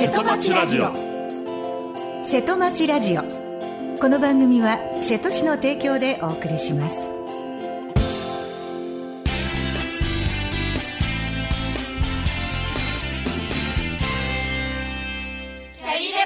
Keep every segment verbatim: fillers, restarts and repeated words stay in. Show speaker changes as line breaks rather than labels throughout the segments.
瀬戸町ラジオ。
瀬戸町ラジオ。この番組は瀬戸市の提供でお送りします。
キャリレ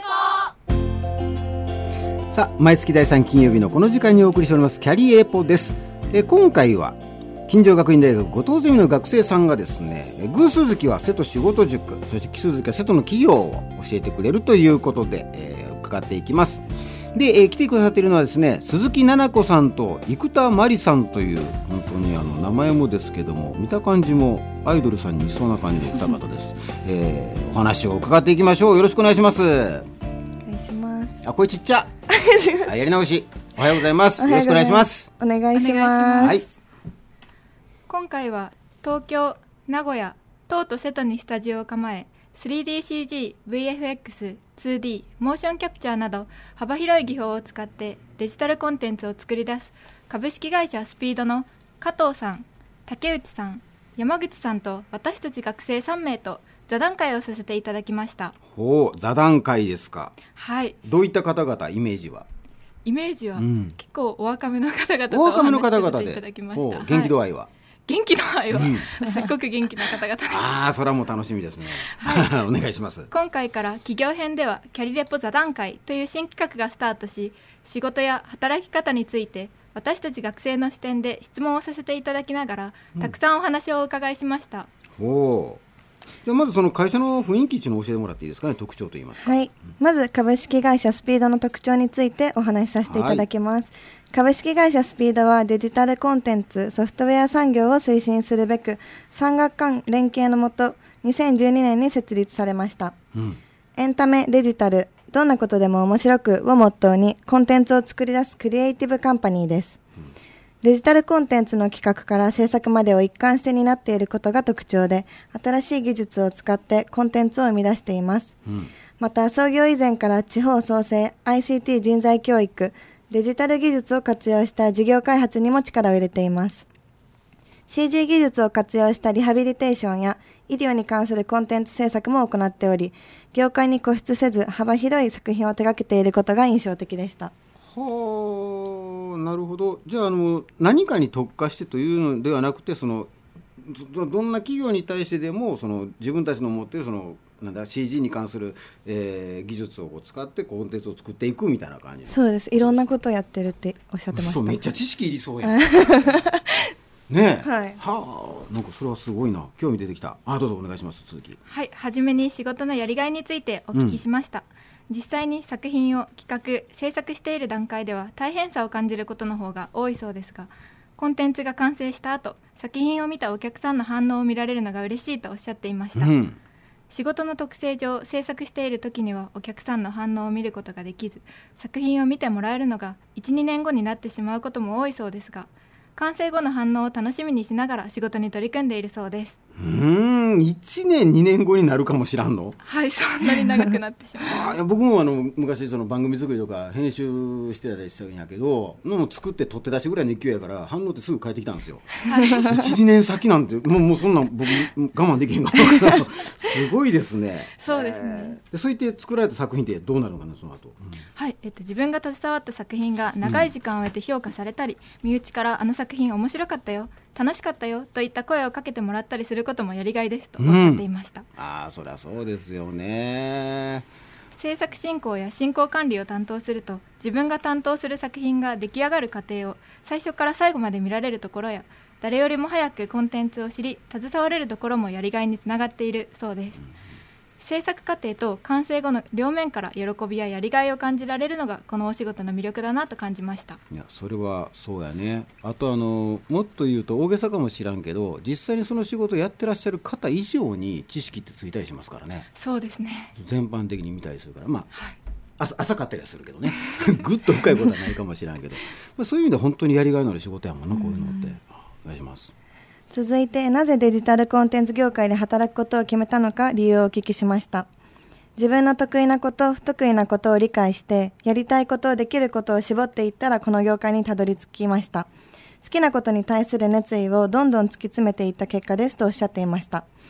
ポ。
さあ、毎月だいさん金曜日のこの時間にお送りしておりますキャリエポです。え今回は金城学院大学後藤ゼミの学生さんがですね、偶数月は瀬戸仕事塾、そして奇数月は瀬戸の企業を教えてくれるということで、えー、伺っていきます。で、えー、来てくださっているのはですね、鈴木奈々子さんと生田真理さんという、本当にあの名前もですけども、見た感じもアイドルさんにいそうな感じのお二方です、えー、お話を伺っていきましょう。よろしくお願いします。お
願いします。
あ、声ちっちゃあ、やり直し。おはようございます。よろしくお願いします。
お願いします。
はい。
今回は東京、名古屋、東都瀬戸にスタジオを構え スリーディーシージー、ブイエフエックス、ツーディー、モーションキャプチャーなど幅広い技法を使ってデジタルコンテンツを作り出す株式会社スピードの加藤さん、竹内さん、山口さんと私たち学生さん名と座談会をさせていただきました。
ほう、座談会ですか。
はい。
どういった方々、イメージは？
イメージは、
うん、
結構お若めの方々と
お若めの方々
お話しさせていただきました。
元気度合いは、はい、
元気の愛は、うん、すっごく元気な方々です。
ああ、それはもう楽しみですね、はい、お願いします。
今回から企業編ではキャリレポ座談会という新企画がスタートし、仕事や働き方について私たち学生の視点で質問をさせていただきながら、うん、たくさんお話をお伺いしました。
おじゃあまずその会社の雰囲気っていうのを教えてもらっていいですかね。特徴といいますか。
はい、まず株式会社スピードの特徴についてお話しさせていただきます。株式会社スピードはデジタルコンテンツ、ソフトウェア産業を推進するべく産学官連携のもとにせんじゅうにねんに設立されました、うん、エンタメ、デジタル、どんなことでも面白くをモットーにコンテンツを作り出すクリエイティブカンパニーです、うん、デジタルコンテンツの企画から制作までを一貫して担っていることが特徴で、新しい技術を使ってコンテンツを生み出しています、うん、また創業以前から地方創生、 アイシーティー 人材教育、デジタル技術を活用した事業開発にも力を入れています。 シージー 技術を活用したリハビリテーションや医療に関するコンテンツ制作も行っており、業界に固執せず幅広い作品を手掛けていることが印象的でした。
はあ、なるほど。じゃあ、あの何かに特化してというのではなくて、その ど, どんな企業に対してでもその自分たちの持っているそのなんだ シージー に関する、えー、技術を使ってコンテンツを作っていくみたいな感じ。
そうです。いろんなことをやってるっておっしゃってました。
そう、めっちゃ知識いりそうやんねえ、
はい、
はあ、なんかそれはすごいな、興味出てきた。あ、どうぞお願いします。続き。
はい、はじめに仕事のやりがいについてお聞きしました、うん、実際に作品を企画制作している段階では大変さを感じることの方が多いそうですが、コンテンツが完成した後、作品を見たお客さんの反応を見られるのが嬉しいとおっしゃっていました、うん、仕事の特性上、制作している時にはお客さんの反応を見ることができず、作品を見てもらえるのが いちにねんごになってしまうことも多いそうですが、完成後の反応を楽しみにしながら仕事に取り組んでいるそうです。
うーん、いちねんにねんごになるかもしらんの。
はい、そんなに長くなってしまう
あ、僕もあの昔その番組作りとか編集してたりしたんやけど、の作って取って出しぐらいの勢いやから反応ってすぐ返ってきたんですよ、はい、いちにねん先なんてもう、もうそんなん僕我慢できへんかなすごいですね。
そうですね、
えー、そう言って作られた作品ってどうなるのかな、その後、うん、
はい、えっと、自分が携わった作品が長い時間を得て評価されたり、うん、身内からあの作品面白かったよ、楽しかったよといった声をかけてもらったりすることもやりがいですとおっしゃっていました、うん、
ああ、そりゃそうですよね。
制作進行や進行管理を担当すると、自分が担当する作品が出来上がる過程を最初から最後まで見られるところや、誰よりも早くコンテンツを知り携われるところもやりがいにつながっているそうです、うん、制作過程と完成後の両面から喜びややりがいを感じられるのがこのお仕事の魅力だなと感じました。
いや、それはそうやね。あとあのもっと言うと大げさかもしらんけど、実際にその仕事をやってらっしゃる方以上に知識ってついたりしますからね。
そうですね、
全般的に見たりするから、まあ、はい、朝, 浅かったりはするけどねぐっと深いことはないかもしれないけどまあそういう意味で本当にやりがいのある仕事やもんな、こういうのって。お願いします。
続いて、なぜデジタルコンテンツ業界で働くことを決めたのか理由をお聞きしました。自分の得意なこと、不得意なことを理解してやりたいことをできることを絞っていったらこの業界にたどり着きました。好きなことに対する熱意をどんどん突き詰めていった結果ですとおっしゃっていました。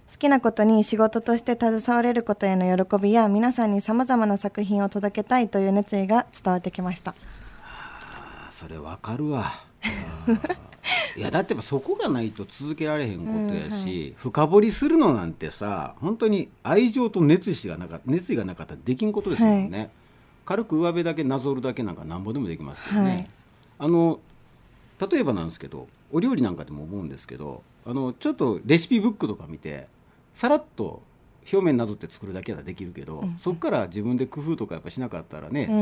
好きなことに仕事として携われることへの喜びや、皆さんにさまざまな作品を届けたいという熱意が伝わってきました。
あ、それわかるわ。いやだってそこがないと続けられへんことやし、うんはい、深掘りするのなんてさ、本当に愛情と熱意がなかった熱意がなかったらできんことですもんね、はい、軽く上辺だけなぞるだけなんかなんぼでもできますけどね、はい、あの例えばなんですけど、お料理なんかでも思うんですけど、あのちょっとレシピブックとか見てさらっと表面なぞって作るだけはできるけど、うん、そこから自分で工夫とかやっぱしなかったらね、うんうんうん、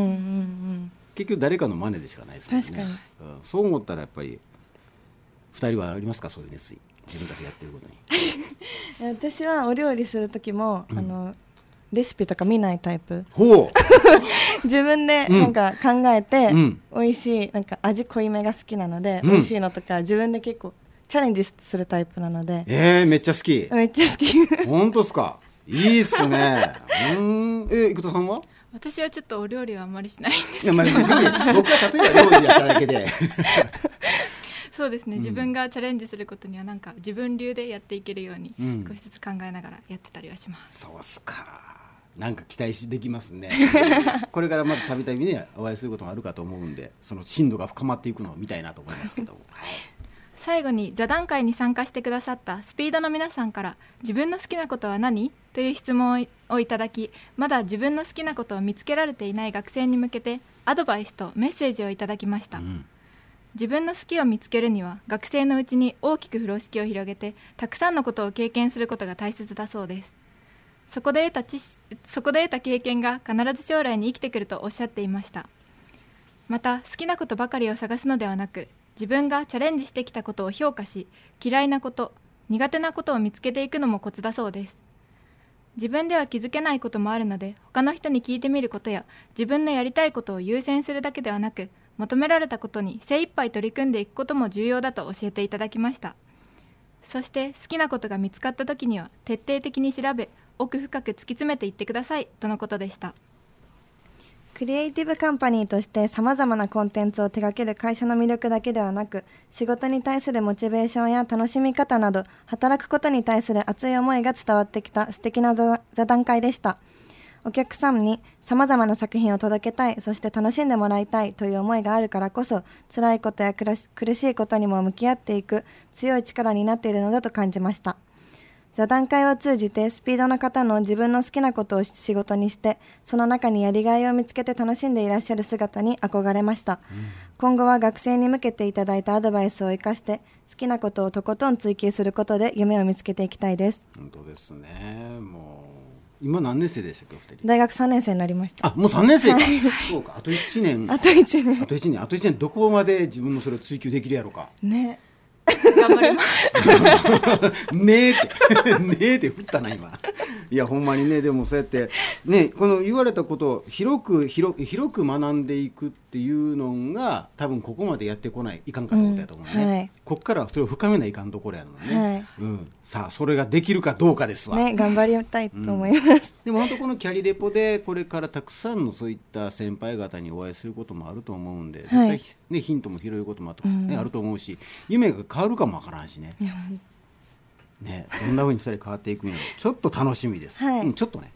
結局誰かの真似でしかないですもんね。確かに、うん、そう思ったらやっぱりふたりはありますか、そういう熱意、自分たちがやってることに。
私はお料理する時も、うん、あのレシピとか見ないタイプ。
ほう
自分でなんか考えて、うん、美味しいなんか味濃いめが好きなので、うん、美味しいのとか自分で結構チャレンジするタイプなので。
えー、めっちゃ好き。
めっちゃ好き。
本当ですか。いいっすね。うん、えー、生田さんは？
私はちょっとお料理はあんまりしないんですけど。
いや、まあ、僕は例えば料理やっただけで。
そうですね、うん、自分がチャレンジすることにはなんか自分流でやっていけるように少しずつ考えながらやってたりはします、
うん、そうっすか。なんか期待できますね。これからまたたびたびねお会いすることがあるかと思うんで、その深度が深まっていくのを見たいなと思いますけど
最後に座談会に参加してくださったスピードの皆さんから、自分の好きなことは何？という質問をいただき、まだ自分の好きなことを見つけられていない学生に向けてアドバイスとメッセージをいただきました、うん、自分の好きを見つけるには学生のうちに大きく風呂敷を広げてたくさんのことを経験することが大切だそうです。そこで得た知識、そこで得た経験が必ず将来に生きてくるとおっしゃっていました。また好きなことばかりを探すのではなく、自分がチャレンジしてきたことを評価し、嫌いなこと、苦手なことを見つけていくのもコツだそうです。自分では気づけないこともあるので、他の人に聞いてみることや自分のやりたいことを優先するだけではなく、求められたことに精一杯取り組んでいくことも重要だと教えていただきました。そして好きなことが見つかった時には徹底的に調べ、奥深く突き詰めていってくださいとのことでした。
クリエイティブカンパニーとしてさまざまなコンテンツを手掛ける会社の魅力だけではなく、仕事に対するモチベーションや楽しみ方など、働くことに対する熱い思いが伝わってきた素敵な座談会でした。お客さんにさまざまな作品を届けたい、そして楽しんでもらいたいという思いがあるからこそ、辛いことや苦しいことにも向き合っていく強い力になっているのだと感じました。座談会を通じてスピードの方の自分の好きなことを仕事にして、その中にやりがいを見つけて楽しんでいらっしゃる姿に憧れました、うん、今後は学生に向けていただいたアドバイスを生かして好きなことをとことん追求することで夢を見つけていきたいです。
本当ですね。もう今何年生でしたっけ、お二人？
大学さんねん生になりました。
あ、もうさんねん生か、はい、そうか、あといちねん
あといちねん
あといちねんあといちねんどこまで自分のそれを追求できるやろうか
ね。
頑張ります
ねえってねえって振ったな今。いやほんまにね、でもそうやってね、この言われたことを広く広広く学んでいくっていうのが多分ここまでやってこないいかんかったことやと思うね、うんはい、こっからはそれを深めないかんところやのね、はい、うん、さあそれができるかどうかですわ、
ね、頑張りたいと思います、うん、
でも本当このキャリレポでこれからたくさんのそういった先輩方にお会いすることもあると思うんで、絶対、ね、ヒントも拾えることもあると、ね、うん、あると思うし、夢が変わるかもわからんしね、ね、どんな風にふたり変わっていくんやろちょっと楽しみです、はい、うん、ちょっとね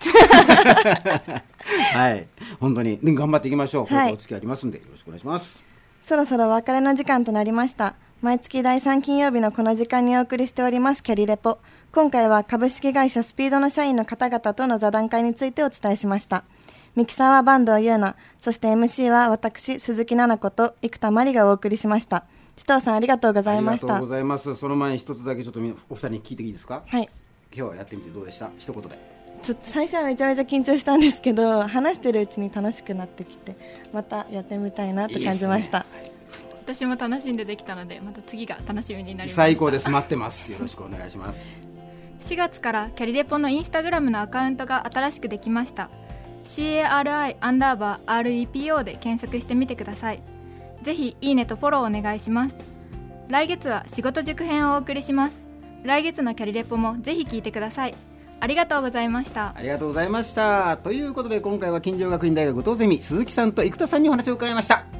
はい、本当に、ね、頑張っていきましょう。これからお付き合いありますんで、よろしくお願いします。
そろそろお別れの時間となりました。毎月だいさん金曜日のこの時間にお送りしておりますキャリレポ。今回は株式会社スピードの社員の方々との座談会についてお伝えしました。ミキサーは坂東優奈、そして エムシー は私鈴木奈々子と生田真理がお送りしました。紫藤さんありがとうございました。
ありがとうございます。その前に一つだけちょっとお二人に聞いていいですか？
はい。
今日はやってみてどうでした？一言で。
ちょっと最初はめちゃめちゃ緊張したんですけど、話してるうちに楽しくなってきて、またやってみたいなと感じました。いいですね。
はい、私も楽しんでできたので、また次が楽しみになりました。
最高です。待ってます。よろしくお願いします。
しがつからキャリレポのインスタグラムのアカウントが新しくできました。 シーエーアールアイ アンダーバー アールイーピーオー で検索してみてください。ぜひいいねとフォローお願いします。来月は仕事塾編をお送りします。来月のキャリレポもぜひ聞いてください。ありがとうございました。
ありがとうございました。ということで今回は金城学院大学後藤ゼミ鈴木さんと生田さんにお話を伺いました。